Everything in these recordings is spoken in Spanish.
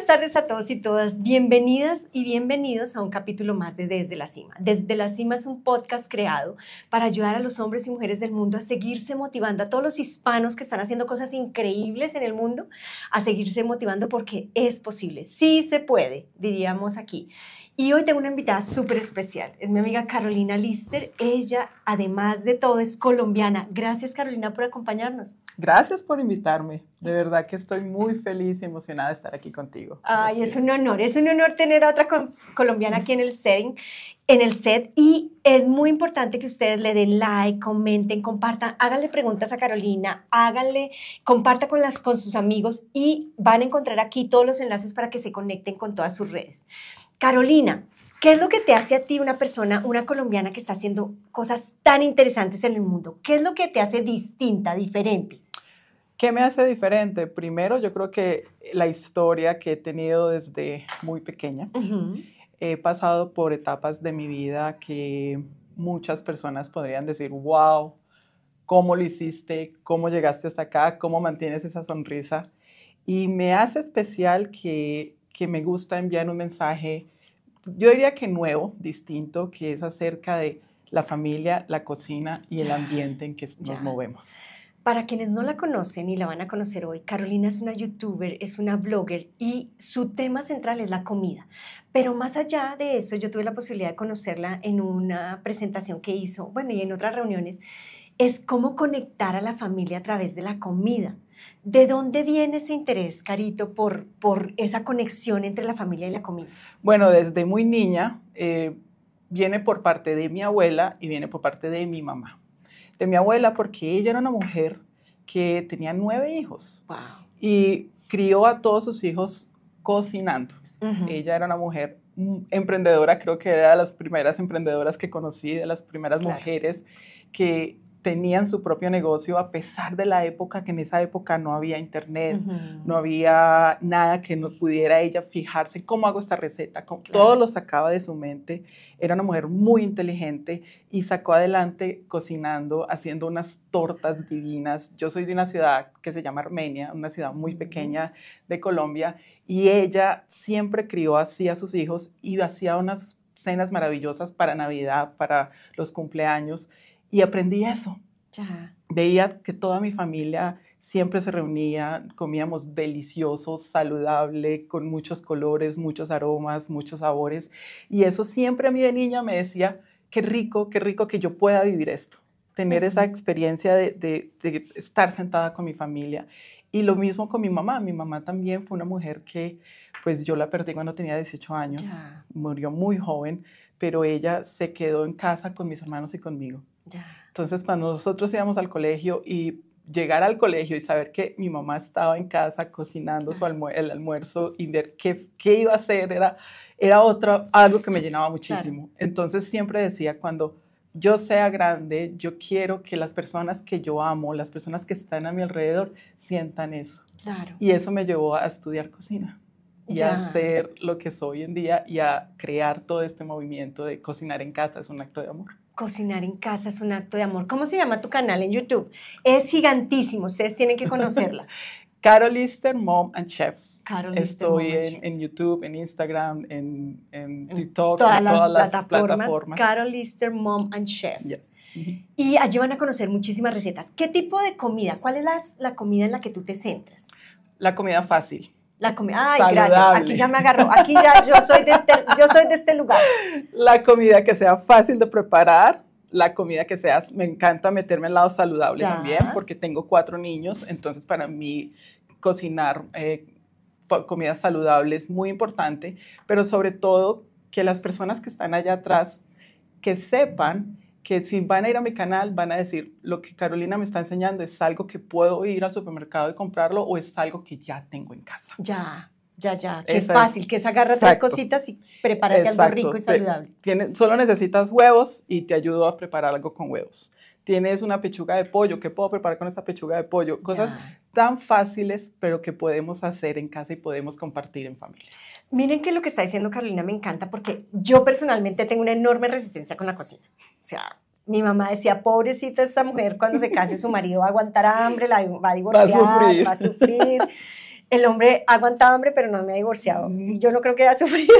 tardes a todos y todas. Bienvenidas y bienvenidos a un capítulo más de Desde la Cima. Desde la Cima es un podcast creado para ayudar a los hombres y mujeres del mundo a seguirse motivando, a todos los hispanos que están haciendo cosas increíbles en el mundo, a seguirse motivando porque es posible. Sí se puede, diríamos aquí. Y hoy tengo una invitada súper especial. Es mi amiga Carolina Lister. Ella, además de todo, es colombiana. Gracias, Carolina, por acompañarnos. Gracias por invitarme. De verdad que estoy muy feliz y emocionada de estar aquí contigo. Ay, es un honor tener a otra colombiana aquí en el set, y es muy importante que ustedes le den like, comenten, compartan, háganle preguntas a Carolina, compartan con sus amigos y van a encontrar aquí todos los enlaces para que se conecten con todas sus redes. Carolina, ¿qué es lo que te hace a ti una persona, una colombiana que está haciendo cosas tan interesantes en el mundo? ¿Qué es lo que te hace distinta, diferente? ¿Qué me hace diferente? Primero, yo creo que la historia que he tenido desde muy pequeña. He pasado por etapas de mi vida que muchas personas podrían decir, wow, ¿cómo lo hiciste? ¿Cómo llegaste hasta acá? ¿Cómo mantienes esa sonrisa? Y me hace especial que me gusta enviar un mensaje, yo diría que nuevo, distinto, que es acerca de la familia, la cocina y el ambiente en que nos movemos. Para quienes no la conocen y la van a conocer hoy, Carolina es una youtuber, es una blogger y su tema central es la comida. Pero más allá de eso, yo tuve la posibilidad de conocerla en una presentación que hizo, bueno, y en otras reuniones, es cómo conectar a la familia a través de la comida. ¿De dónde viene ese interés, Carito, por esa conexión entre la familia y la comida? Bueno, desde muy niña viene por parte de mi abuela y viene por parte de mi mamá. De mi abuela porque ella era una mujer que tenía 9 hijos. Wow. Y crió a todos sus hijos cocinando. Ella era una mujer emprendedora, creo que era de las primeras emprendedoras que conocí, de las primeras mujeres que tenían su propio negocio a pesar de la época, que en esa época no había internet, no había nada que no pudiera ella fijarse cómo hago esta receta, todo lo sacaba de su mente. Era una mujer muy inteligente y sacó adelante cocinando, haciendo unas tortas divinas. Yo soy de una ciudad que se llama Armenia, una ciudad muy pequeña de Colombia, y ella siempre crió así a sus hijos y hacía unas cenas maravillosas para Navidad, para los cumpleaños. Y aprendí eso. Ya. Veía que toda mi familia siempre se reunía, comíamos delicioso, saludable, con muchos colores, muchos aromas, muchos sabores. Y eso siempre a mí de niña me decía, qué rico que yo pueda vivir esto. Tener esa experiencia de estar sentada con mi familia. Y lo mismo con mi mamá. Mi mamá también fue una mujer que, pues yo la perdí cuando tenía 18 años. Ya. Murió muy joven, pero ella se quedó en casa con mis hermanos y conmigo. Ya. Entonces, cuando nosotros íbamos al colegio y llegar al colegio y saber que mi mamá estaba en casa cocinando el almuerzo y ver qué iba a hacer, era algo que me llenaba muchísimo. Claro. Entonces, siempre decía, cuando yo sea grande, yo quiero que las personas que yo amo, las personas que están a mi alrededor, sientan eso. Claro. Y eso me llevó a estudiar cocina. Y a hacer lo que soy hoy en día y a crear todo este movimiento de cocinar en casa es un acto de amor. Cocinar en casa es un acto de amor. ¿Cómo se llama tu canal en YouTube? Es gigantísimo, ustedes tienen que conocerla. Carol Lister, Mom and Chef. Estoy Chef. En YouTube, en Instagram, en TikTok, todas en las todas las plataformas. Carol Lister, Mom and Chef. Yes. Y allí van a conocer muchísimas recetas. ¿Qué tipo de comida? ¿Cuál es la comida en la que tú te centras? La comida fácil. La comida, ay, saludable. Gracias, aquí ya me agarró, aquí ya yo soy de este lugar. La comida que sea fácil de preparar, la comida que sea, me encanta meterme al lado saludable también, porque tengo 4 niños, entonces para mí cocinar comida saludable es muy importante, pero sobre todo que las personas que están allá atrás, que sepan que si van a ir a mi canal, van a decir, lo que Carolina me está enseñando es algo que puedo ir al supermercado y comprarlo o es algo que ya tengo en casa. Ya. Que es fácil, que es agarrar 3 cositas y prepárate algo rico y saludable. Solo necesitas huevos y te ayudo a preparar algo con huevos. Tienes una pechuga de pollo, ¿qué puedo preparar con esa pechuga de pollo? Cosas tan fáciles, pero que podemos hacer en casa y podemos compartir en familia. Miren que lo que está diciendo Carolina me encanta porque yo personalmente tengo una enorme resistencia con la cocina. O sea, mi mamá decía, pobrecita esta mujer, cuando se case su marido va a aguantar hambre, va a divorciar, va a sufrir. El hombre ha aguantado hambre, pero no me ha divorciado. Y yo no creo que haya sufrido.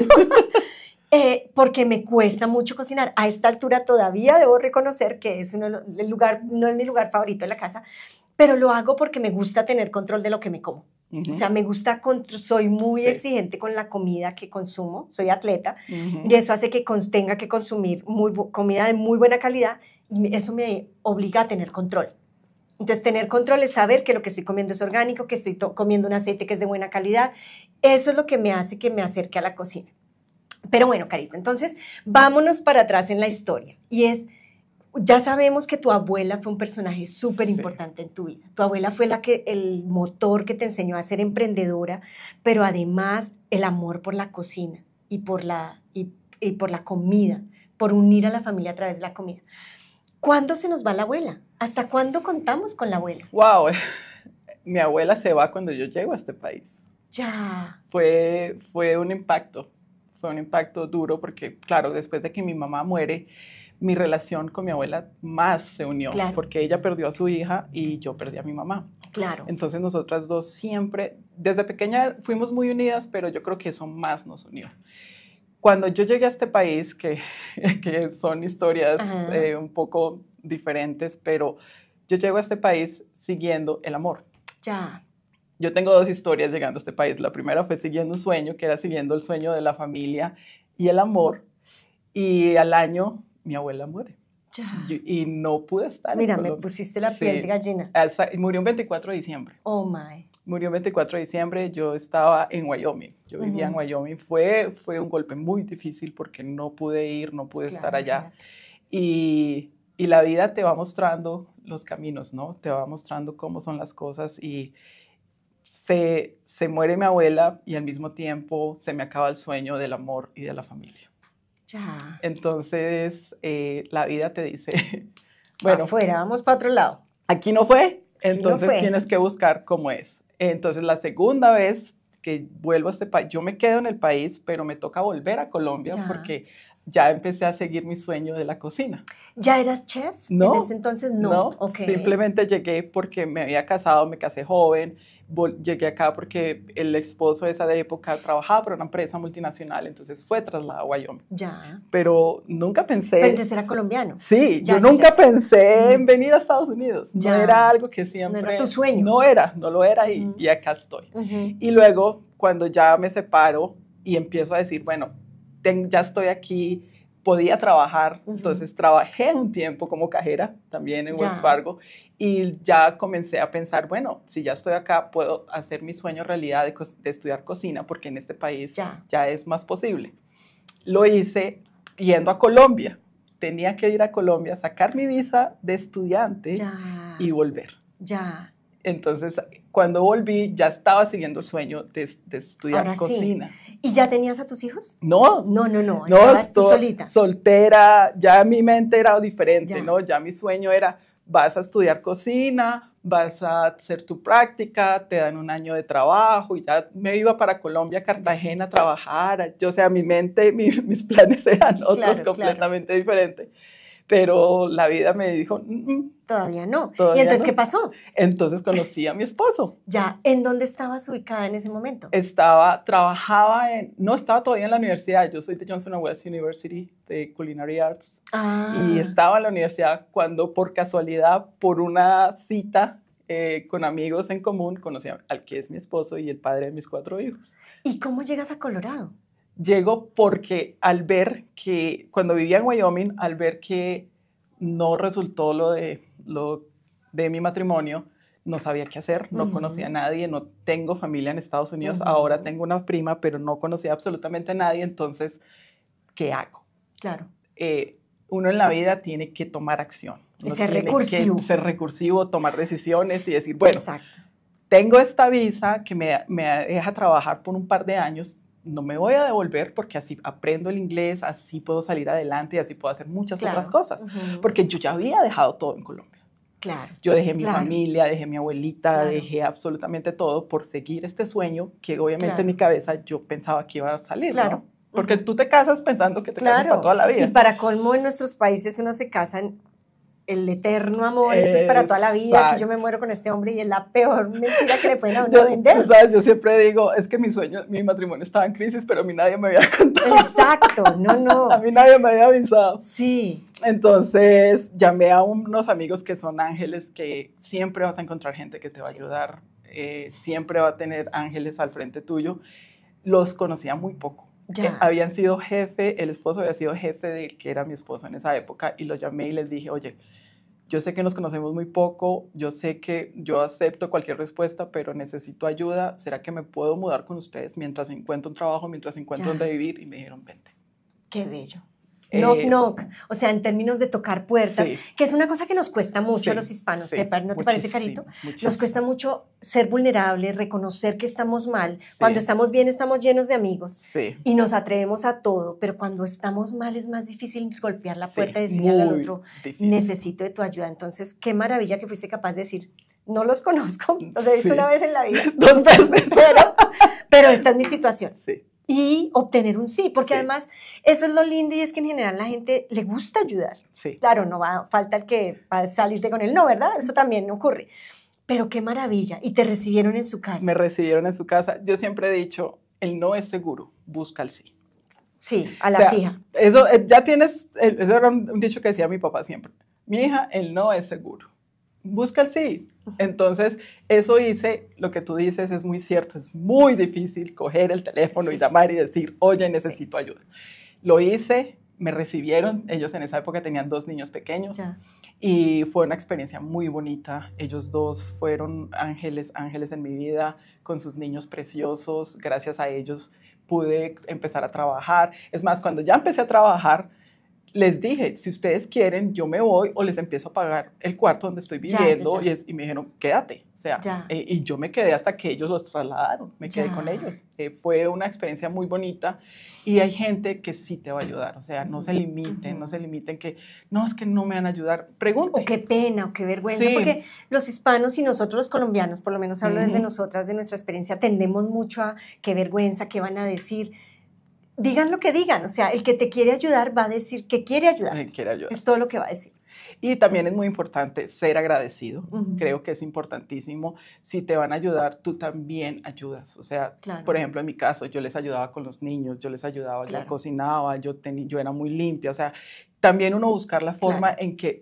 Porque me cuesta mucho cocinar. A esta altura todavía debo reconocer que es el lugar, no es mi lugar favorito en la casa, pero lo hago porque me gusta tener control de lo que me como. O sea, me gusta, soy muy exigente con la comida que consumo, soy atleta, y eso hace que tenga que consumir comida de muy buena calidad, y eso me obliga a tener control. Entonces, tener control es saber que lo que estoy comiendo es orgánico, que estoy comiendo un aceite que es de buena calidad. Eso es lo que me hace que me acerque a la cocina. Pero bueno, Carita, entonces vámonos para atrás en la historia. Y ya sabemos que tu abuela fue un personaje súper importante en tu vida. Tu abuela fue el motor que te enseñó a ser emprendedora, pero además el amor por la cocina y por la comida, por unir a la familia a través de la comida. ¿Cuándo se nos va la abuela? ¿Hasta cuándo contamos con la abuela? ¡Wow! Mi abuela se va cuando yo llego a este país. Ya. Fue un impacto. Fue un impacto duro porque, claro, después de que mi mamá muere, mi relación con mi abuela más se unió, claro, porque ella perdió a su hija y yo perdí a mi mamá. Claro. Entonces nosotras dos siempre, desde pequeña fuimos muy unidas, pero yo creo que eso más nos unió. Cuando yo llegué a este país, que son historias un poco diferentes, pero yo llego a este país siguiendo el amor. Ya. Yo tengo dos historias llegando a este país. La primera fue siguiendo un sueño, que era siguiendo el sueño de la familia y el amor. Y al año, mi abuela muere. Ya. Y no pude estar Mira, en Colombia. me pusiste la piel de gallina. Murió un 24 de diciembre. Oh, my. Murió el 24 de diciembre, yo estaba en Wyoming, yo vivía en Wyoming, fue un golpe muy difícil porque no pude ir, no pude estar allá. Y la vida te va mostrando los caminos, ¿no? Te va mostrando cómo son las cosas y se muere mi abuela y al mismo tiempo se me acaba el sueño del amor y de la familia. Ya. Entonces, la vida te dice, bueno, afuera, vamos para otro lado. Aquí no fue, entonces tienes que buscar cómo es. Entonces, la segunda vez que vuelvo a este país, yo me quedo en el país, pero me toca volver a Colombia porque ya empecé a seguir mi sueño de la cocina. ¿Ya eras chef? No. En ese entonces no. No, okay. Simplemente llegué porque me había casado, me casé joven, llegué acá porque el esposo de esa época trabajaba para una empresa multinacional, entonces fue trasladado a Wyoming. Ya. Pero nunca pensé... Pero entonces era colombiano. Sí, yo nunca pensé en venir a Estados Unidos. No era algo que siempre... No era tu sueño. No lo era y acá estoy. Y luego, cuando ya me separo y empiezo a decir, bueno, ya estoy aquí, podía trabajar, entonces trabajé un tiempo como cajera también en Wells Fargo y ya comencé a pensar, bueno, si ya estoy acá, puedo hacer mi sueño realidad de estudiar cocina porque en este país ya es más posible. Lo hice yendo a Colombia, tenía que ir a Colombia, sacar mi visa de estudiante y volver. Ya. Entonces, cuando volví, ya estaba siguiendo el sueño de estudiar cocina. Sí. ¿Y ya tenías a tus hijos? No. Estabas tú solita. Soltera, ya mi mente era diferente, ¿no? Ya mi sueño era, vas a estudiar cocina, vas a hacer tu práctica, te dan un año de trabajo, y ya me iba para Colombia, Cartagena a trabajar. Yo, o sea, mi mente, mis planes eran otros completamente diferentes. Pero la vida me dijo, todavía no. ¿Y entonces qué pasó? Entonces conocí a mi esposo. Ya, ¿en dónde estabas ubicada en ese momento? No estaba todavía en la universidad, yo soy de Johnson & Wales University de Culinary Arts. Y estaba en la universidad cuando por casualidad, por una cita con amigos en común, conocí al que es mi esposo y el padre de mis 4 hijos. ¿Y cómo llegas a Colorado? Llego porque cuando vivía en Wyoming, al ver que no resultó lo de mi matrimonio, no sabía qué hacer, no conocía a nadie, no tengo familia en Estados Unidos, ahora tengo una prima, pero no conocía absolutamente a nadie, entonces, ¿qué hago? Claro. Uno en la vida tiene que tomar acción. Ser recursivo. Ser recursivo, tomar decisiones y decir, bueno, tengo esta visa que me deja trabajar por un par de años, no me voy a devolver porque así aprendo el inglés, así puedo salir adelante y así puedo hacer muchas otras cosas. Porque yo ya había dejado todo en Colombia. Claro. Yo dejé mi familia, dejé mi abuelita, dejé absolutamente todo por seguir este sueño que obviamente en mi cabeza yo pensaba que iba a salir, ¿no? Porque tú te casas pensando que te casas para toda la vida. Y para colmo en nuestros países uno se casa el eterno amor, esto es para toda la vida, Exacto. que yo me muero con este hombre y es la peor mentira que le pueden a uno Tú vender. sabes, yo siempre digo, es que mi matrimonio estaba en crisis, pero a mí nadie me había contado. Exacto, no. A mí nadie me había avisado. Sí. Entonces llamé a unos amigos que son ángeles, que siempre vas a encontrar gente que te va a ayudar, siempre va a tener ángeles al frente tuyo. Los conocía muy poco. Habían sido jefe, el esposo había sido jefe del que era mi esposo en esa época, y los llamé y les dije, oye, yo sé que nos conocemos muy poco, yo sé que yo acepto cualquier respuesta, pero necesito ayuda. ¿Será que me puedo mudar con ustedes mientras encuentro un trabajo, mientras encuentro donde vivir? Y me dijeron, vente. Qué bello. Knock, knock. O sea, en términos de tocar puertas, sí, que es una cosa que nos cuesta mucho a los hispanos. Sí, ¿No te parece, Carito? Muchísimo. Nos cuesta mucho ser vulnerables, reconocer que estamos mal. Sí. Cuando estamos bien, estamos llenos de amigos. Sí. Y nos atrevemos a todo. Pero cuando estamos mal, es más difícil golpear la puerta y decirle al otro, difícil. Necesito de tu ayuda. Entonces, qué maravilla que fuiste capaz de decir, no los conozco, los he visto una vez en la vida. 2 veces. Pero esta es mi situación. Sí. Y obtener un sí, porque además eso es lo lindo y es que en general la gente le gusta ayudar. Sí. Claro, falta el que va a salirte con el no, ¿verdad? Eso también ocurre. Pero qué maravilla. Y te recibieron en su casa. Me recibieron en su casa. Yo siempre he dicho, el no es seguro, busca el sí. Sí, a la fija. Eso ya tienes, eso era un dicho que decía mi papá siempre. Mi hija, el no es seguro. Busca el sí. Entonces, eso hice, lo que tú dices es muy cierto, es muy difícil coger el teléfono y llamar y decir, oye, necesito ayuda. Lo hice, me recibieron, ellos en esa época tenían 2 niños pequeños y fue una experiencia muy bonita. Ellos 2 fueron ángeles en mi vida, con sus niños preciosos. Gracias a ellos pude empezar a trabajar. Es más, cuando ya empecé a trabajar, les dije, si ustedes quieren, yo me voy o les empiezo a pagar el cuarto donde estoy viviendo. Y me dijeron, quédate. O sea, y yo me quedé hasta que ellos los trasladaron, me quedé con ellos. Fue una experiencia muy bonita y hay gente que sí te va a ayudar. O sea, no se limiten, no se limiten que, no, es que no me van a ayudar. Pregunten. O qué pena, o qué vergüenza, porque los hispanos y nosotros los colombianos, por lo menos hablo desde nosotras, de nuestra experiencia, tendemos mucho a qué vergüenza, qué van a decir. Digan lo que digan, o sea, el que te quiere ayudar va a decir que quiere ayudar. Es todo lo que va a decir. Y también es muy importante ser agradecido. Creo que es importantísimo. Si te van a ayudar, tú también ayudas. O sea, por ejemplo, en mi caso, yo les ayudaba con los niños, yo les ayudaba, yo cocinaba, yo era muy limpia. O sea, también uno buscar la forma en que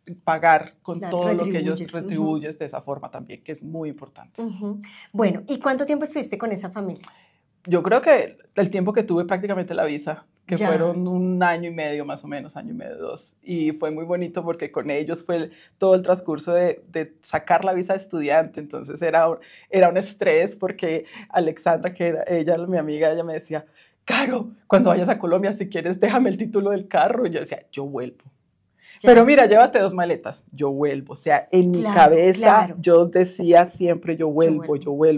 pagar con todo lo que ellos retribuyes de esa forma también, que es muy importante. Bueno, ¿y cuánto tiempo estuviste con esa familia? Yo creo que el tiempo que tuve prácticamente la visa, que fueron 1 año y medio más o menos, 1 año y medio, 2. Y fue muy bonito porque con ellos fue todo el transcurso de sacar la visa de estudiante. Entonces era un estrés porque Alexandra, que era ella, mi amiga, ella me decía, Caro, cuando vayas a Colombia, si quieres, déjame el título del carro. Y yo decía, yo vuelvo. Pero mira, llévate 2 maletas, yo vuelvo. O sea, en mi cabeza yo decía siempre, yo vuelvo.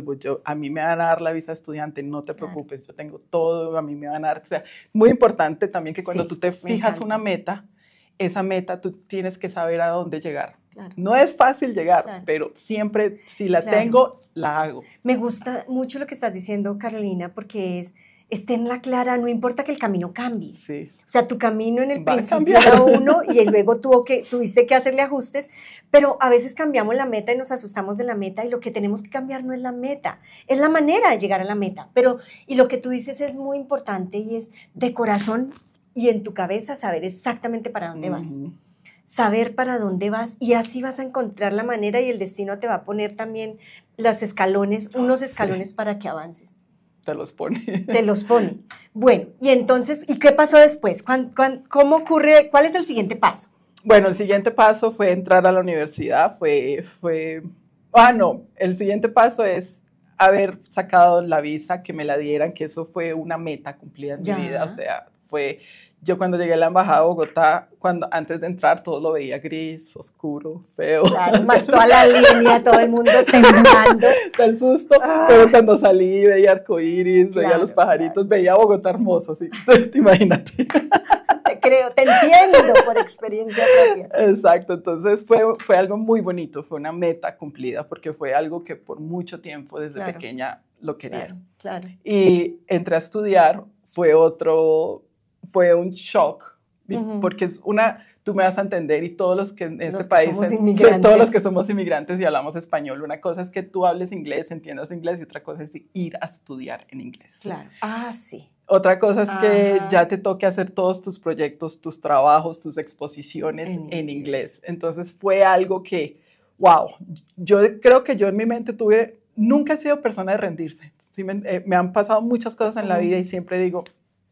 A mí me van a dar la visa de estudiante, no te preocupes, yo tengo todo, a mí me van a dar. O sea, muy importante también que cuando tú te fijas una meta, esa meta tú tienes que saber a dónde llegar. No es fácil llegar, pero siempre si la tengo, la hago. Me gusta mucho lo que estás diciendo, Carolina, porque tenla clara, no importa que el camino cambie. Sí. O sea, tu camino en el principio era uno y luego tuviste que hacerle ajustes, pero a veces cambiamos la meta y nos asustamos de la meta y lo que tenemos que cambiar no es la meta, es la manera de llegar a la meta. Y lo que tú dices es muy importante y es de corazón y en tu cabeza saber exactamente para dónde vas. Saber para dónde vas y así vas a encontrar la manera y el destino te va a poner también unos escalones para que avances. Te los pone. Te los pone. Bueno, y entonces, ¿y qué pasó después? ¿Cómo ocurre? ¿Cuál es el siguiente paso? Bueno, el siguiente paso fue entrar a la universidad. El siguiente paso es haber sacado la visa, que me la dieran, que eso fue una meta cumplida en mi vida. O sea, yo cuando llegué a la embajada de Bogotá, antes de entrar todo lo veía gris, oscuro, feo. Claro, más toda la línea, todo el mundo temblando. Del susto, pero cuando salí veía arcoíris, veía los pajaritos, veía Bogotá hermoso, así, imagínate. Te creo, te entiendo por experiencia propia. Exacto, entonces fue algo muy bonito, fue una meta cumplida, porque fue algo que por mucho tiempo desde pequeña lo quería. Claro. Y entré a estudiar, fue un shock porque es una, tú me vas a entender, y todos los que en este Los que país, somos inmigrantes. todos los que somos inmigrantes y hablamos español, una cosa es que tú hables inglés, entiendas inglés, y otra cosa es ir a estudiar en inglés. Claro. Sí. Otra cosa es que ya te toque hacer todos tus proyectos, tus trabajos, tus exposiciones en inglés. Entonces fue algo que, wow, yo creo que yo en mi mente nunca he sido persona de rendirse. Sí, me han pasado muchas cosas en la vida y siempre digo,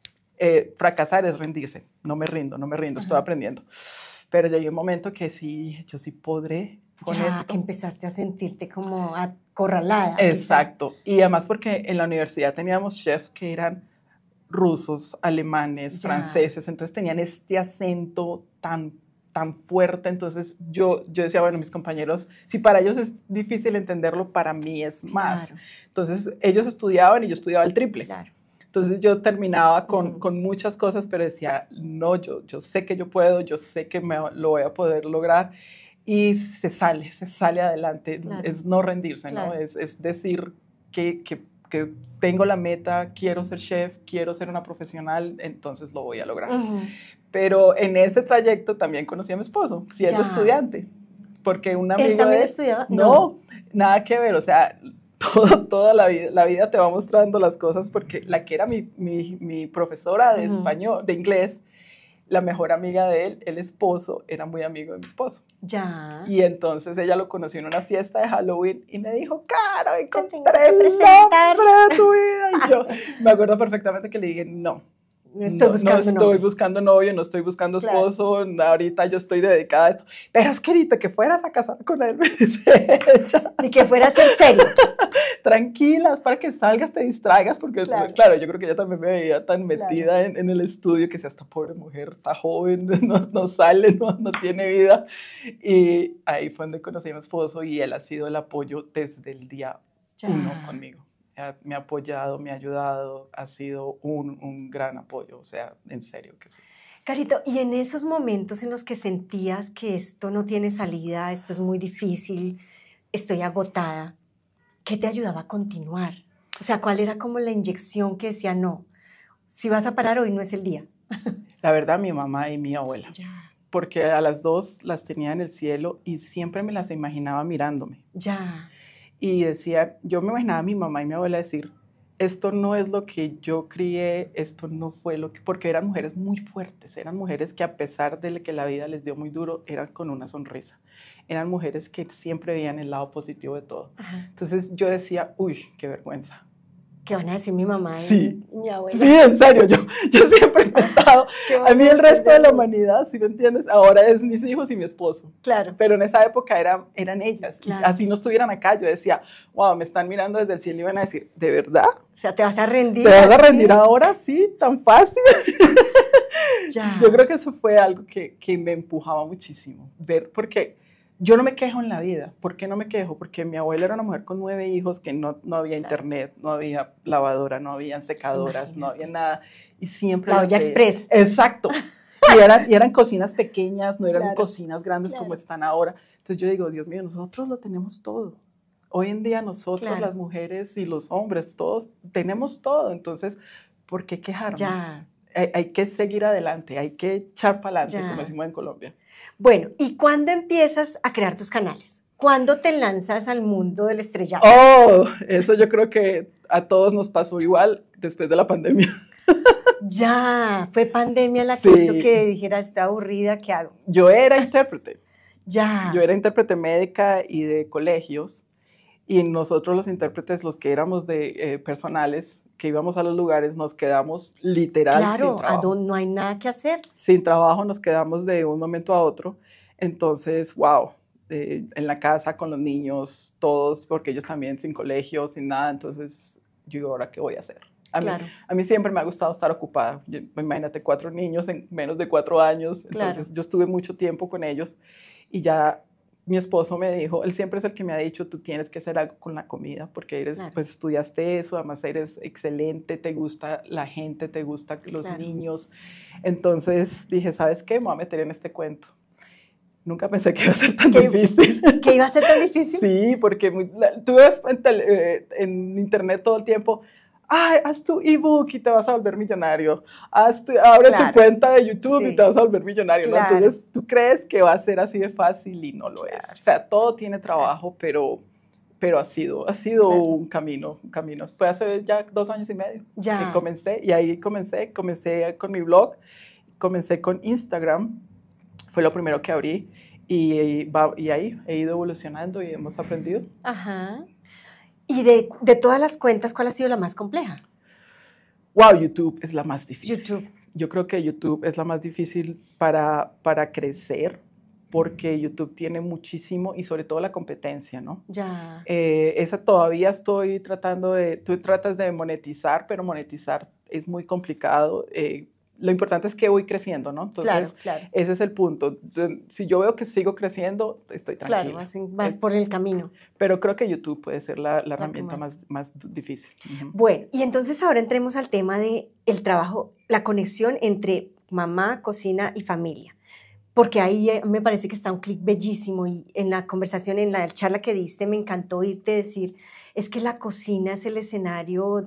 fracasar es rendirse. No me rindo, estoy aprendiendo. Pero llegué un momento que sí, yo sí podré con esto. Que empezaste a sentirte como acorralada. Exacto. Y además porque en la universidad teníamos chefs que eran rusos, alemanes, franceses, entonces tenían este acento tan fuerte, entonces yo decía, bueno, mis compañeros, si para ellos es difícil entenderlo, para mí es más. Claro. Entonces ellos estudiaban y yo estudiaba el triple. Claro. Entonces yo terminaba con muchas cosas, pero decía, no, yo sé que yo puedo, yo sé que lo voy a poder lograr, y se sale adelante. Claro. Es no rendirse, claro. ¿no? Es decir que tengo la meta, quiero ser chef, quiero ser una profesional, entonces lo voy a lograr. Pero en ese trayecto también conocí a mi esposo, siendo estudiante, porque un amigo... ¿Él también estudiaba? No, nada que ver, o sea, toda la vida te va mostrando las cosas, porque la que era mi profesora de español, de inglés, la mejor amiga de él, el esposo, era muy amigo de mi esposo. Ya. Y entonces ella lo conoció en una fiesta de Halloween y me dijo, Caro, encontré el nombre de tu vida. Y yo me acuerdo perfectamente que le dije, no estoy buscando novio, no estoy buscando esposo, claro. Ahorita yo estoy dedicada a esto. Pero es que ahorita que fueras a casar con él, me dice ella. Y que fueras en serio. Tranquilas, para que salgas, te distraigas, porque claro, yo creo que ella también me veía tan metida en el estudio, que si esta pobre mujer está joven, no sale, no tiene vida. Y ahí fue donde conocí a mi esposo, y él ha sido el apoyo desde el día 1 conmigo. Me ha apoyado, me ha ayudado, ha sido un gran apoyo, o sea, en serio que sí. Carito, y en esos momentos en los que sentías que esto no tiene salida, esto es muy difícil, estoy agotada, ¿qué te ayudaba a continuar? O sea, ¿cuál era como la inyección que decía, no, si vas a parar hoy no es el día? La verdad, mi mamá y mi abuela. Porque a las dos las tenía en el cielo y siempre me las imaginaba mirándome. Y decía, yo me imaginaba a mi mamá y mi abuela decir, esto no es lo que yo crié, esto no fue lo que... Porque eran mujeres muy fuertes, eran mujeres que a pesar de que la vida les dio muy duro, eran con una sonrisa. Eran mujeres que siempre veían el lado positivo de todo. Entonces yo decía, uy, qué vergüenza. ¿Qué van a decir mi mamá y mi abuela? Sí, en serio, yo siempre he pensado, a mí el resto de la humanidad, ¿sí me entiendes? Ahora es mis hijos y mi esposo. Claro. Pero en esa época eran ellas. Claro. Y así no estuvieran acá, yo decía, wow, me están mirando desde el cielo y van a decir, ¿de verdad? O sea, ¿te vas a rendir? ¿Te vas a rendir ahora? Sí, tan fácil. Yo creo que eso fue algo que me empujaba muchísimo, ver, porque... Yo no me quejo en la vida. ¿Por qué no me quejo? Porque mi abuela era una mujer con 9 hijos, que no había internet, no había lavadora, no había secadoras, no había nada. Y siempre... La olla express. Exacto. Y eran cocinas pequeñas, no eran cocinas grandes como están ahora. Entonces yo digo, Dios mío, nosotros lo tenemos todo. Hoy en día nosotros, las mujeres y los hombres, todos tenemos todo. Entonces, ¿por qué quejarme? Hay que seguir adelante, hay que echar para adelante, como decimos en Colombia. Bueno, ¿y cuándo empiezas a crear tus canales? ¿Cuándo te lanzas al mundo del estrellato? Oh, eso yo creo que a todos nos pasó igual después de la pandemia. Fue pandemia la que hizo que dijera, está aburrida, ¿qué hago? Yo era intérprete. Yo era intérprete médica y de colegios. Y nosotros los intérpretes, los que éramos de personales, que íbamos a los lugares, nos quedamos literal sin trabajo. Claro, no hay nada que hacer. Sin trabajo, nos quedamos de un momento a otro. Entonces, wow, en la casa con los niños, todos, porque ellos también sin colegio, sin nada. Entonces, yo digo, ¿ahora qué voy a hacer? A mí siempre me ha gustado estar ocupada. Imagínate, 4 niños en menos de 4 años. Entonces, yo estuve mucho tiempo con ellos y ya... Mi esposo me dijo, él siempre es el que me ha dicho, tú tienes que hacer algo con la comida, porque pues estudiaste eso, además eres excelente, te gusta la gente, te gustan los niños. Entonces dije, ¿sabes qué? Me voy a meter en este cuento. Nunca pensé que iba a ser tan difícil. ¿Que iba a ser tan difícil? Sí, porque tú ves en internet todo el tiempo, ay, haz tu ebook y te vas a volver millonario, abre tu cuenta de YouTube y te vas a volver millonario, ¿no? Entonces tú crees que va a ser así de fácil y no lo es. O sea, todo tiene trabajo, pero ha sido un camino. Fue hace ya 2 años y medio que comencé, y ahí comencé con mi blog, comencé con Instagram, fue lo primero que abrí, y ahí he ido evolucionando y hemos aprendido. Ajá. Y de todas las cuentas, ¿cuál ha sido la más compleja? Wow, YouTube es la más difícil. YouTube. Yo creo que YouTube es la más difícil para crecer, porque YouTube tiene muchísimo, y sobre todo la competencia, ¿no? Ya. Esa todavía estoy tratando tú tratas de monetizar, pero monetizar es muy complicado. Lo importante es que voy creciendo, ¿no? Entonces, claro. Ese es el punto. Si yo veo que sigo creciendo, estoy tranquila. Claro, vas por el camino. Pero creo que YouTube puede ser la herramienta más difícil. Bueno, y entonces ahora entremos al tema del trabajo, la conexión entre mamá, cocina y familia. Porque ahí me parece que está un clic bellísimo, y en la conversación, en la charla que diste, me encantó oírte decir, es que la cocina es el escenario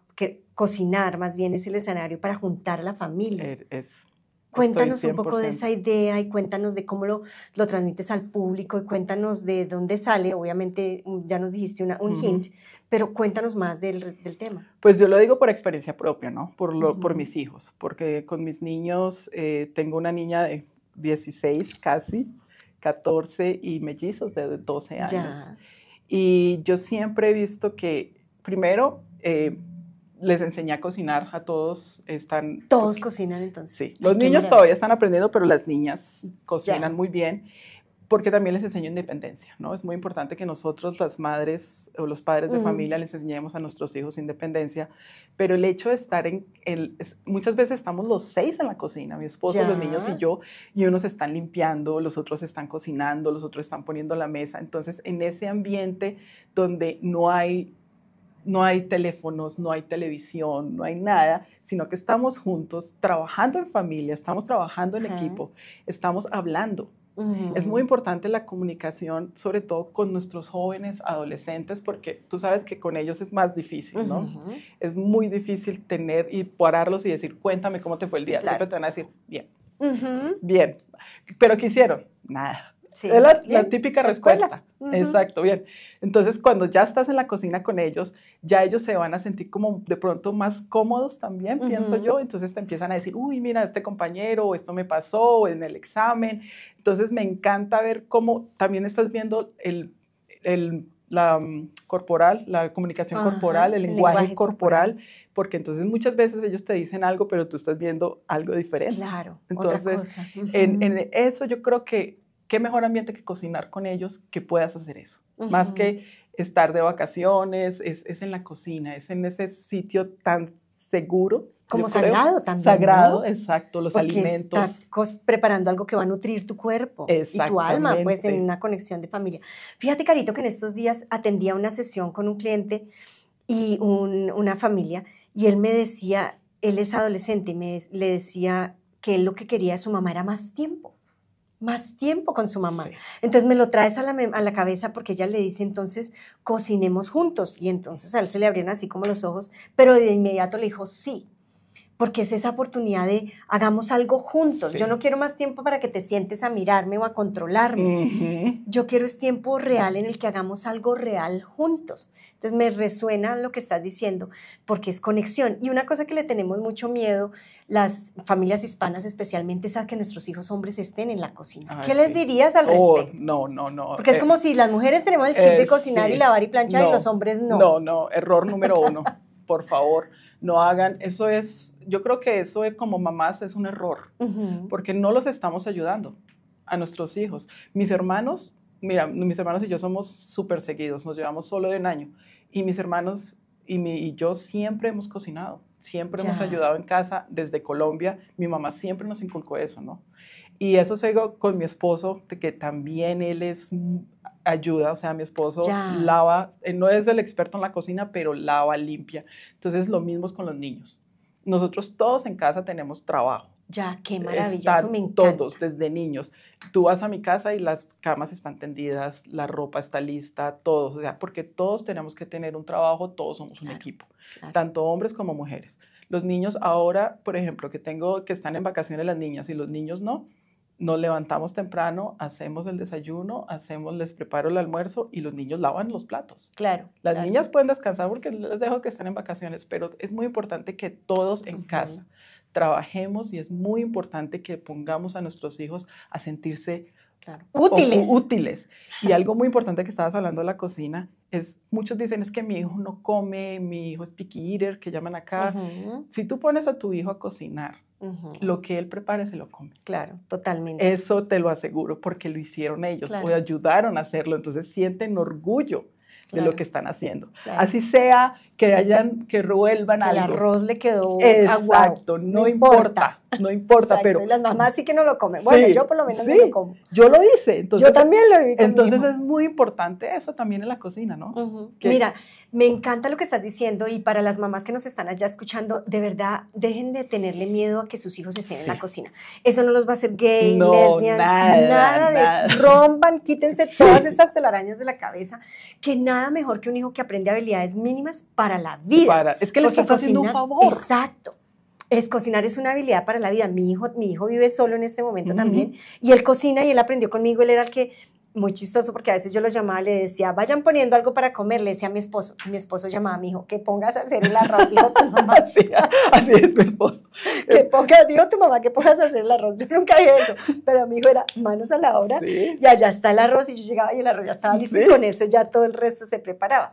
cocinar más bien es el escenario para juntar a la familia. Cuéntanos un poco de esa idea, y cuéntanos de cómo lo transmites al público, y cuéntanos de dónde sale. Obviamente ya nos dijiste un hint, pero cuéntanos más del tema. Pues yo lo digo por experiencia propia, ¿no? Por mis hijos, porque con mis niños tengo una niña de 16 casi, 14, y mellizos de 12 años. Ya. Y yo siempre he visto que, primero, les enseñé a cocinar a todos. ¿Todos cocinan entonces? Sí, los niños todavía están aprendiendo, pero las niñas cocinan muy bien, porque también les enseño independencia, ¿no? Es muy importante que nosotros, las madres o los padres de familia, les enseñemos a nuestros hijos independencia, pero el hecho de estar muchas veces estamos los 6 en la cocina, mi esposo, los niños y yo, y unos están limpiando, los otros están cocinando, los otros están poniendo la mesa. Entonces, en ese ambiente donde no hay teléfonos, no hay televisión, no hay nada, sino que estamos juntos, trabajando en familia, estamos trabajando en equipo, estamos hablando. Es muy importante la comunicación, sobre todo con nuestros jóvenes adolescentes, porque tú sabes que con ellos es más difícil, ¿no? Es muy difícil y pararlos y decir, cuéntame cómo te fue el día. Claro. Siempre te van a decir, bien, bien. ¿Pero qué hicieron? Nada. Sí, es la típica respuesta. Exacto, bien. Entonces, cuando ya estás en la cocina con ellos, ya ellos se van a sentir como de pronto más cómodos también, pienso yo. Entonces te empiezan a decir, uy, mira, este compañero, esto me pasó en el examen. Entonces me encanta ver cómo también estás viendo la comunicación corporal, el lenguaje corporal, porque entonces muchas veces ellos te dicen algo, pero tú estás viendo algo diferente. Claro, entonces, otra cosa. En eso yo creo que qué mejor ambiente que cocinar con ellos, que puedas hacer eso. Más que estar de vacaciones, es en la cocina, es en ese sitio tan seguro. Como sagrado también, sagrado, ¿no? Exacto, los porque alimentos. Estás preparando algo que va a nutrir tu cuerpo y tu alma, pues en una conexión de familia. Fíjate, Carito, que en estos días atendía una sesión con un cliente y una familia, y él me decía, él es adolescente, y le decía que él lo que quería de su mamá era más tiempo con su mamá. Sí. Entonces me lo traes a la cabeza, porque ella le dice, entonces cocinemos juntos, y entonces a él se le abrieron así como los ojos, pero de inmediato le dijo sí, porque es esa oportunidad de hagamos algo juntos. Sí. Yo no quiero más tiempo para que te sientes a mirarme o a controlarme. Yo quiero es tiempo real en el que hagamos algo real juntos. Entonces me resuena lo que estás diciendo, porque es conexión. Y una cosa que le tenemos mucho miedo, las familias hispanas especialmente, es a que nuestros hijos hombres estén en la cocina. ¿Qué les dirías al respecto? No. Porque es como si las mujeres tenemos el chip de cocinar y lavar y planchar, y los hombres no. No, error número 1. Por favor, no hagan, yo creo que eso como mamás es un error, porque no los estamos ayudando a nuestros hijos. Mis hermanos y yo somos súper seguidos, nos llevamos solo de un año, y mis hermanos y yo siempre hemos cocinado, siempre hemos ayudado en casa desde Colombia. Mi mamá siempre nos inculcó eso, ¿no? Y eso sigo con mi esposo, que también él ayuda, o sea, mi esposo lava, no es el experto en la cocina, pero lava, limpia. Entonces, lo mismo es con los niños. Nosotros todos en casa tenemos trabajo. Ya, qué maravilla, eso me encanta. Todos, desde niños. Tú vas a mi casa y las camas están tendidas, la ropa está lista, todos, o sea, porque todos tenemos que tener un trabajo, todos somos un equipo, tanto hombres como mujeres. Los niños ahora, por ejemplo, que están en vacaciones las niñas y los niños no, nos levantamos temprano, hacemos el desayuno, les preparo el almuerzo y los niños lavan los platos. Claro. Las niñas pueden descansar porque les dejo que están en vacaciones, pero es muy importante que todos en casa trabajemos y es muy importante que pongamos a nuestros hijos a sentirse útiles. Y algo muy importante que estabas hablando de la cocina es, muchos dicen, es que mi hijo no come, mi hijo es picky eater, que llaman acá. Si tú pones a tu hijo a cocinar, lo que él prepare se lo come. Claro, totalmente. Eso te lo aseguro porque lo hicieron ellos o ayudaron a hacerlo, entonces sienten orgullo de lo que están haciendo. Así sea que revuelvan algo. El arroz le quedó aguado. Exacto, no importa. Pero y las mamás sí que no lo comen. Bueno, yo por lo menos me lo como. Yo lo hice. Entonces, yo también lo vi conmigo. Entonces es muy importante eso también en la cocina, ¿no? Mira, me encanta lo que estás diciendo y para las mamás que nos están allá escuchando, de verdad, dejen de tenerle miedo a que sus hijos estén en la cocina. Eso no los va a hacer gay, lesbianas, nada de eso. Rompan, quítense todas estas telarañas de la cabeza, que nada mejor que un hijo que aprende habilidades mínimas para la vida. Es que le estás haciendo un favor. Exacto. Cocinar es una habilidad para la vida. Mi hijo vive solo en este momento también y él cocina y él aprendió conmigo. Él era el que, muy chistoso porque a veces yo lo llamaba, le decía, vayan poniendo algo para comer, le decía a mi esposo llamaba a mi hijo, que pongas a hacer el arroz, dijo tu mamá. Así es mi esposo. Dijo tu mamá que pongas a hacer el arroz, yo nunca dije eso, pero mi hijo era manos a la obra y allá está el arroz y yo llegaba y el arroz ya estaba listo y con eso ya todo el resto se preparaba.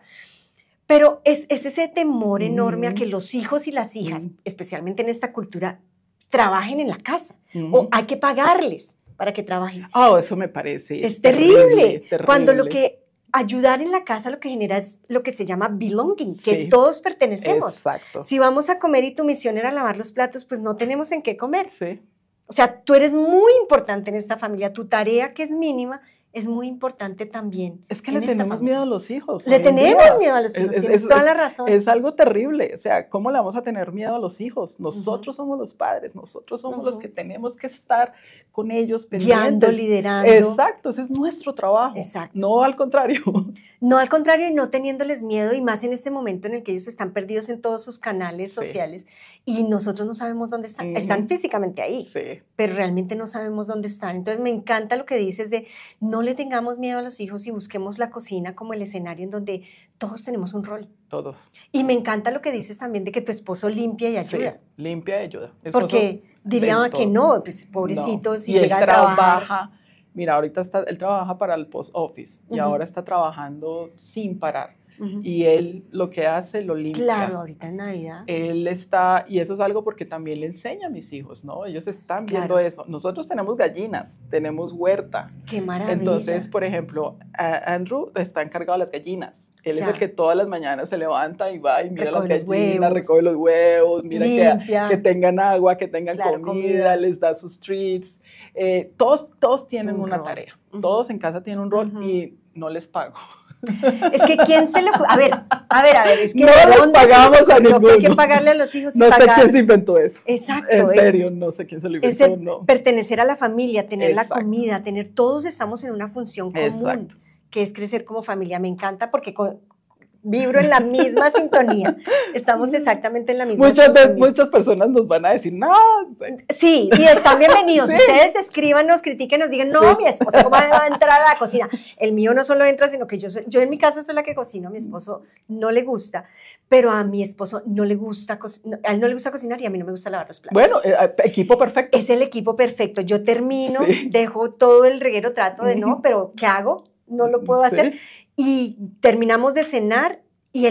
Pero es ese temor enorme a que los hijos y las hijas, especialmente en esta cultura, trabajen en la casa o hay que pagarles para que trabajen. Eso me parece. Es terrible. Cuando ayudar en la casa lo que genera es lo que se llama belonging, que es todos pertenecemos. Exacto. Si vamos a comer y tu misión era lavar los platos, pues no tenemos en qué comer. Sí. O sea, tú eres muy importante en esta familia, tu tarea que es mínima, es muy importante también. Es que le tenemos miedo a los hijos. Le tenemos miedo a los hijos, tienes toda la razón. Es algo terrible, o sea, ¿cómo le vamos a tener miedo a los hijos? Nosotros somos los padres, nosotros somos los que tenemos que estar con ellos guiando, liderando. Exacto, ese es nuestro trabajo. Exacto. No al contrario. No al contrario, y no teniéndoles miedo, y más en este momento en el que ellos están perdidos en todos sus canales sociales, y nosotros no sabemos dónde están. Están físicamente ahí, pero realmente no sabemos dónde están. Entonces me encanta lo que dices de no le tengamos miedo a los hijos y busquemos la cocina como el escenario en donde todos tenemos un rol. Todos. Y me encanta lo que dices también de que tu esposo limpia y ayuda. Sí, limpia y ayuda. Porque dirían que no, pues pobrecito, si y llega él a trabajar. Mira, ahorita él trabaja para el post office y ahora está trabajando sin parar. Y él lo que hace lo limpia. Claro, ahorita en Navidad. Él está, y eso es algo porque también le enseña a mis hijos, ¿no? Ellos están viendo eso. Nosotros tenemos gallinas, tenemos huerta. ¡Qué maravilla! Entonces, por ejemplo, Andrew está encargado de las gallinas. Él es el que todas las mañanas se levanta y va y mira las gallinas, recoge los huevos, mira que tengan agua, que tengan comida, les da sus treats. Todos tienen una tarea. Todos en casa tienen un rol y no les pago. Es que ¿quién se le ocurre? A ver, es que no les pagamos a ninguno. Hay que pagarle a los hijos y no pagar. sé quién se inventó eso. Exacto. En serio, no sé quién se lo inventó. No. Pertenecer a la familia, tener la comida, todos estamos en una función común. Exacto. Que es crecer como familia. Me encanta porque vibro en la misma sintonía. Estamos exactamente en la misma sintonía. Muchas personas nos van a decir, no. Sí, y están bienvenidos. Sí. Ustedes escríbanos, critiquen, mi esposo, ¿cómo va a entrar a la cocina? El mío no solo entra, sino que yo en mi casa soy la que cocino. A mi esposo no le gusta, pero a mi esposo no le gusta, a él no le gusta cocinar y a mí no me gusta lavar los platos. Bueno, equipo perfecto. Es el equipo perfecto. Yo termino, dejo todo el reguero, trato de pero ¿qué hago? No lo puedo hacer. Y terminamos de cenar y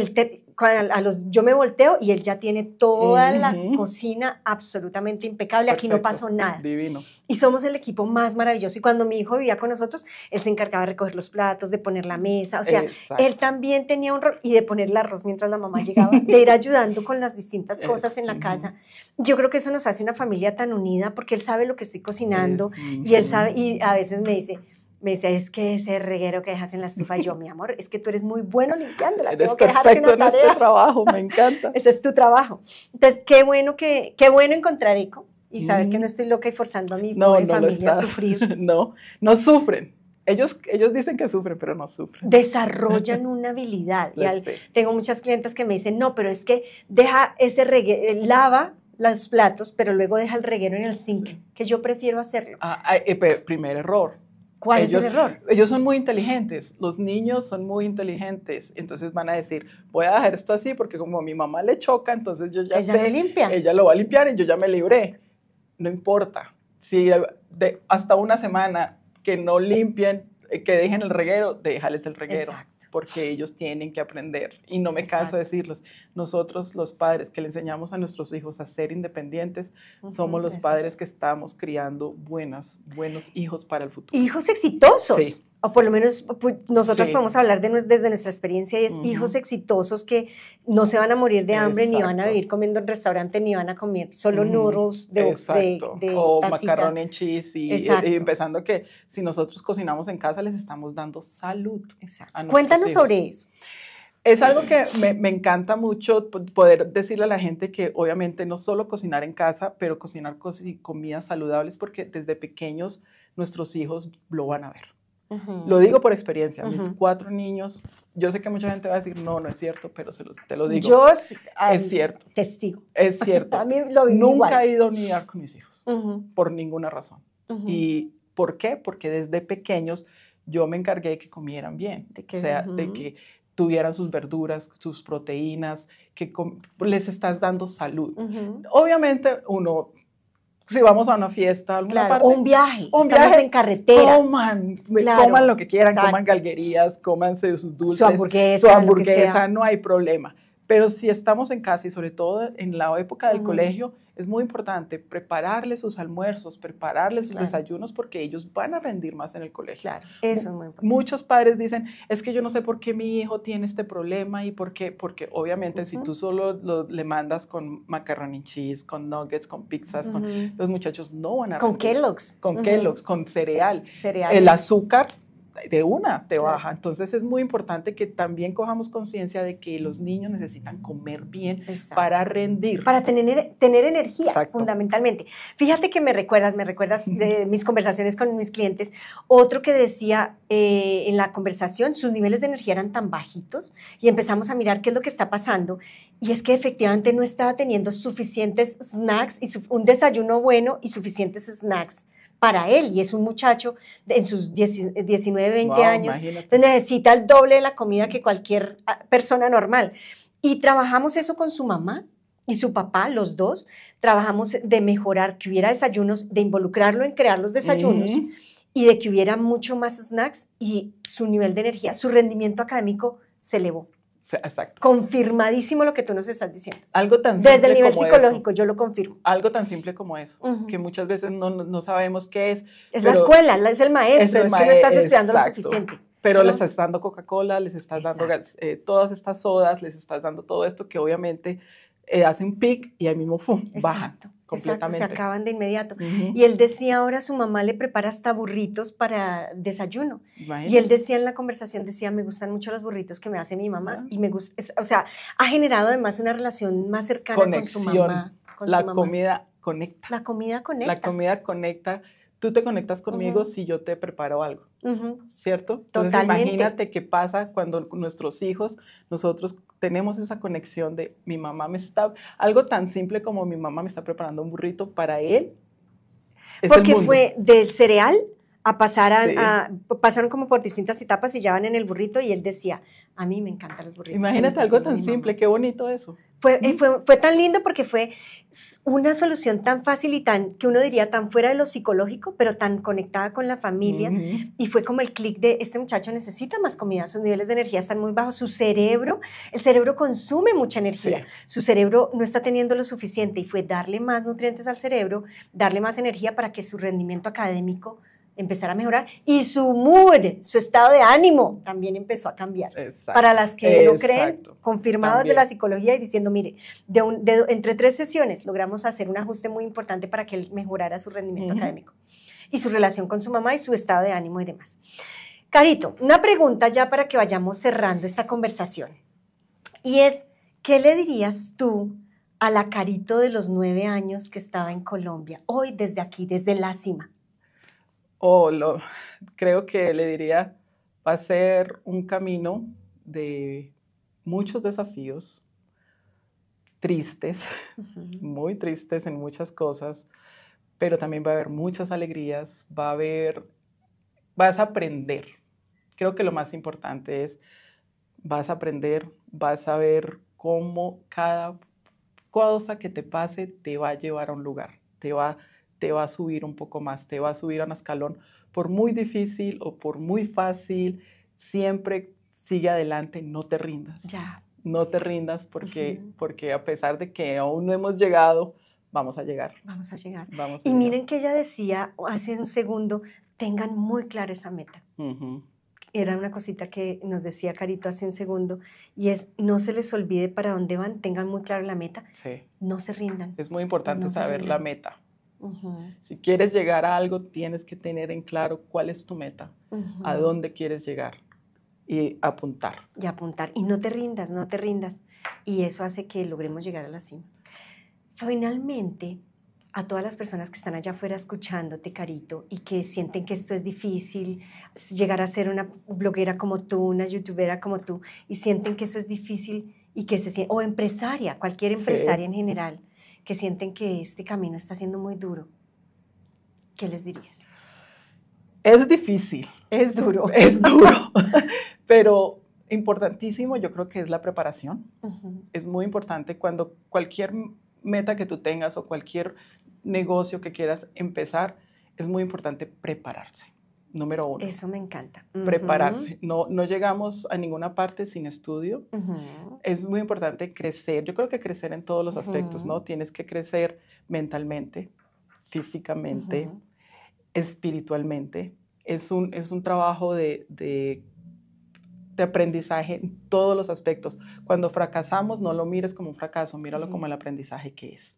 yo me volteo y él ya tiene toda la cocina absolutamente impecable. Perfecto. Aquí no pasó nada. Divino. Y somos el equipo más maravilloso. Y cuando mi hijo vivía con nosotros, él se encargaba de recoger los platos, de poner la mesa. O sea, él también tenía un rol y de poner el arroz mientras la mamá llegaba, de ir ayudando con las distintas cosas en la casa. Yo creo que eso nos hace una familia tan unida porque él sabe lo que estoy cocinando y él sabe, y a veces me dice, es que ese reguero que dejas en la estufa, yo, mi amor, es que tú eres muy bueno limpiándola. Eres perfecto en este trabajo, me encanta. Ese es tu trabajo. Entonces, qué bueno encontrar eco, y saber que no estoy loca y forzando a mi No, pobre no lo familia a estás. sufrir. No, no sufren. Ellos dicen que sufren, pero no sufren. Desarrollan una habilidad. Sí. Tengo muchas clientas que me dicen, no, pero es que deja ese reguero, lava los platos, pero luego deja el reguero en el zinc, que yo prefiero hacerlo. Primer error. ¿Cuál es el error? Ellos son muy inteligentes, los niños son muy inteligentes, entonces van a decir, voy a dejar esto así porque como a mi mamá le choca, entonces yo ya ella sé, lo limpia. Ella lo va a limpiar y yo ya me libré. No importa, si hasta una semana que no limpien, que dejen el reguero, déjales el reguero. Exacto. Porque ellos tienen que aprender, y no me canso de decirlos, nosotros los padres que le enseñamos a nuestros hijos a ser independientes, somos los padres que estamos criando buenos hijos para el futuro. Hijos exitosos. Sí. O por lo menos nosotros podemos hablar desde nuestra experiencia, y es hijos exitosos que no se van a morir de hambre, ni van a vivir comiendo en restaurante, ni van a comer solo noodles de o tacita. macarrón en cheese, y empezando que si nosotros cocinamos en casa les estamos dando salud. Exacto. Cuéntanos sobre eso. Es algo que me encanta mucho poder decirle a la gente que obviamente no solo cocinar en casa, pero cocinar comidas saludables, porque desde pequeños nuestros hijos lo van a ver. Lo digo por experiencia, mis 4 niños, yo sé que mucha gente va a decir, no es cierto, pero te lo digo. Yo es cierto. Testigo. Es cierto. A mí lo viví Nunca igual. he ido a unidad con mis hijos, por ninguna razón. ¿Y por qué? Porque desde pequeños yo me encargué de que comieran bien, de que tuvieran sus verduras, sus proteínas, que les estás dando salud. Obviamente uno... Si vamos a una fiesta, alguna parte. O un viaje, estamos en carretera. Coman lo que quieran, coman galguerías, cómanse sus dulces, su hamburguesa, no hay problema. Pero si estamos en casa y sobre todo en la época del colegio, es muy importante prepararles sus almuerzos, prepararles sus desayunos, porque ellos van a rendir más en el colegio. Claro, eso es muy importante. Muchos padres dicen, es que yo no sé por qué mi hijo tiene este problema, y por qué, porque obviamente si tú solo le mandas con macaroni and cheese, con nuggets, con pizzas, los muchachos no van a rendir. Con Kellogg's. Con Kellogg's, con cereal. Cereales. El azúcar de una te baja. Entonces es muy importante que también cojamos conciencia de que los niños necesitan comer bien para rendir. Para tener energía, fundamentalmente. Fíjate que me recuerdas de mis conversaciones con mis clientes, otro que decía en la conversación, sus niveles de energía eran tan bajitos, y empezamos a mirar qué es lo que está pasando, y es que efectivamente no estaba teniendo suficientes snacks, y un desayuno bueno y suficientes snacks para él, y es un muchacho en sus 19, 20 años, imagínate. entonces necesita el doble de la comida que cualquier persona normal. Y trabajamos eso con su mamá y su papá, los dos, trabajamos de mejorar que hubiera desayunos, de involucrarlo en crear los desayunos, y de que hubiera mucho más snacks, y su nivel de energía, su rendimiento académico se elevó. Exacto. Confirmadísimo lo que tú nos estás diciendo. Algo tan simple desde el nivel como psicológico, eso. Yo lo confirmo. Algo tan simple como eso, que muchas veces no sabemos qué es. Es la escuela, es el maestro, es que no estás estudiando lo suficiente. Pero les estás dando Coca-Cola, les estás dando todas estas sodas, les estás dando todo esto que obviamente hacen pic y ahí mismo bajan completamente. Se acaban de inmediato. Y él decía, ahora su mamá le prepara hasta burritos para desayuno. Imagínate. Y él decía en la conversación, me gustan mucho los burritos que me hace mi mamá, y me gusta, o sea, ha generado además una relación más cercana con su mamá. La comida conecta. La comida conecta. La comida conecta. Tú te conectas conmigo si yo te preparo algo, ¿cierto? Entonces, totalmente. Imagínate qué pasa cuando nuestros hijos, nosotros tenemos esa conexión de mi mamá algo tan simple como mi mamá me está preparando un burrito para él. Porque fue del cereal a pasaron como por distintas etapas y ya van en el burrito, y él decía, a mí me encantan los burritos. Imagínate algo tan simple, qué bonito eso. Fue tan lindo porque fue una solución tan fácil y que uno diría tan fuera de lo psicológico, pero tan conectada con la familia, y fue como el clic de este muchacho necesita más comida, sus niveles de energía están muy bajos, el cerebro consume mucha energía, su cerebro no está teniendo lo suficiente, y fue darle más nutrientes al cerebro, darle más energía para que su rendimiento académico empezar a mejorar, y su mood, su estado de ánimo también empezó a cambiar. Para las que no creen, confirmadas de la psicología, y diciendo, mire, entre 3 sesiones logramos hacer un ajuste muy importante para que él mejorara su rendimiento académico y su relación con su mamá y su estado de ánimo y demás. Carito, una pregunta ya para que vayamos cerrando esta conversación, y es, ¿qué le dirías tú a la Carito de los 9 años que estaba en Colombia, hoy desde aquí, desde la cima? Creo que le diría, va a ser un camino de muchos desafíos, tristes, muy tristes en muchas cosas, pero también va a haber muchas alegrías, vas a aprender. Creo que lo más importante es, vas a aprender, vas a ver cómo cada cosa que te pase te va a llevar a un lugar, te va a subir un poco más, te va a subir a un escalón, por muy difícil o por muy fácil, siempre sigue adelante, no te rindas. Ya. No te rindas porque a pesar de que aún no hemos llegado, vamos a llegar. Vamos a llegar. Vamos a y llegar. Miren que ella decía hace un segundo, tengan muy clara esa meta. Era una cosita que nos decía Carito hace un segundo, y es, no se les olvide para dónde van, tengan muy clara la meta, Sí. no se rindan. Es muy importante No se saber la rindan. meta. Si quieres llegar a algo, tienes que tener en claro cuál es tu meta, a dónde quieres llegar y apuntar. Y apuntar. Y no te rindas, no te rindas. Y eso hace que logremos llegar a la cima. Finalmente, a todas las personas que están allá afuera escuchándote, Carito, y que sienten que esto es difícil, llegar a ser una bloguera como tú, una youtubera como tú, y sienten que eso es difícil, y que o empresaria, cualquier empresaria en general, que sienten que este camino está siendo muy duro, ¿qué les dirías? Es difícil. Es duro. Es duro, pero importantísimo yo creo que es la preparación. Es muy importante cuando cualquier meta que tú tengas o cualquier negocio que quieras empezar, es muy importante prepararse. Número 1. Eso me encanta. Prepararse. No llegamos a ninguna parte sin estudio. Es muy importante crecer. Yo creo que crecer en todos los aspectos, ¿no? Tienes que crecer mentalmente, físicamente, espiritualmente. Es un trabajo de aprendizaje en todos los aspectos. Cuando fracasamos, no lo mires como un fracaso, míralo como el aprendizaje que es.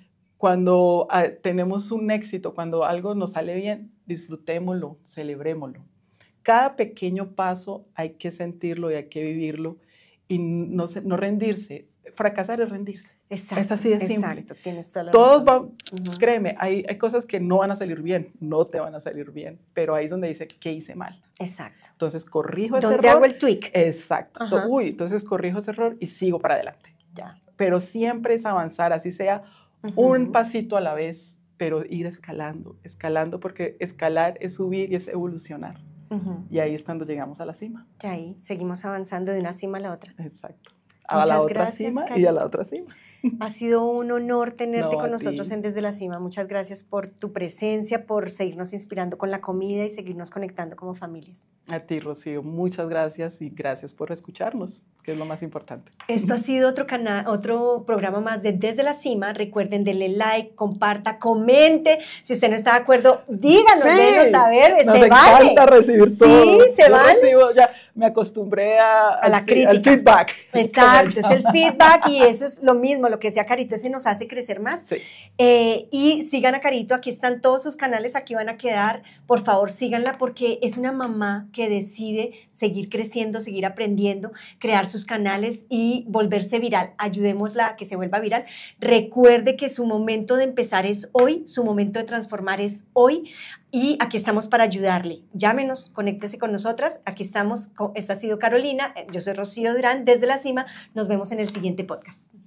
Cuando tenemos un éxito, cuando algo nos sale bien, disfrutémoslo, celebrémoslo. Cada pequeño paso hay que sentirlo y hay que vivirlo y no rendirse. Fracasar es rendirse. Exacto, es así de simple. Exacto, tienes toda la Todos razón. Créeme, hay cosas que no van a salir bien, no te van a salir bien, pero ahí es donde dice, ¿qué hice mal? Exacto. Entonces corrijo ese error. ¿Dónde hago el tweak? Exacto. Entonces corrijo ese error y sigo para adelante. Ya. Pero siempre es avanzar, así sea un pasito a la vez, pero ir escalando, porque escalar es subir y es evolucionar. Y ahí es cuando llegamos a la cima. Y ahí seguimos avanzando de una cima a la otra. Exacto. Muchas la otra gracias, cima Carito. y a la otra cima. Ha sido un honor tenerte No, con a nosotros ti. en Desde la Cima. Muchas gracias por tu presencia, por seguirnos inspirando con la comida y seguirnos conectando como familias. A ti, Rocío, muchas gracias y gracias por escucharnos, que es lo más importante. Esto ha sido otro programa más de Desde la Cima. Recuerden, denle like, comparta, comente. Si usted no está de acuerdo, díganos, déjenos saber, nos se vale. encanta recibir Sí, todo. se vale. Ya me acostumbré a la crítica. al feedback. Exacto, es el feedback y eso es lo mismo, lo que decía Carito, ese nos hace crecer más. Sí. Y sigan a Carito, aquí están todos sus canales, aquí van a quedar, por favor síganla porque es una mamá que decide seguir creciendo, seguir aprendiendo, crear sus canales y volverse viral. Ayudémosla a que se vuelva viral. Recuerde que su momento de empezar es hoy, su momento de transformar es hoy. Y aquí estamos para ayudarle. Llámenos, conéctese con nosotras. Aquí estamos. Esta ha sido Carolina. Yo soy Rocío Durán desde la Cima. Nos vemos en el siguiente podcast.